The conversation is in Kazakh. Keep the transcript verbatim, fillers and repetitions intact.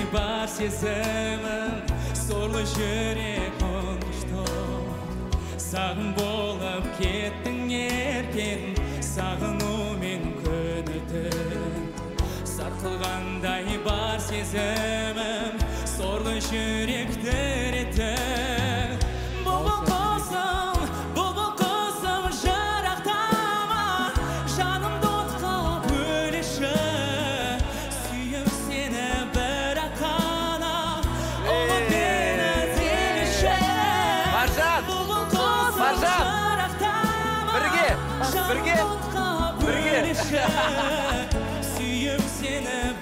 бар сезімім, сорлы жүрек ұңғышты. Сағын болып кеттің еркен, сағынумен күн өтіп. Сарқылғандай бар сезімім, сорлы жүрек діретіп. Бұлбұл құсым, бұлбұл құсым жырақтама, жанымды отқа бөлеші. Сүйем сені бірақ қана, ұмыт мені демеші. Бұлбұл құсым жырақтама, жанымды отқа бөлеші. Сүйем сені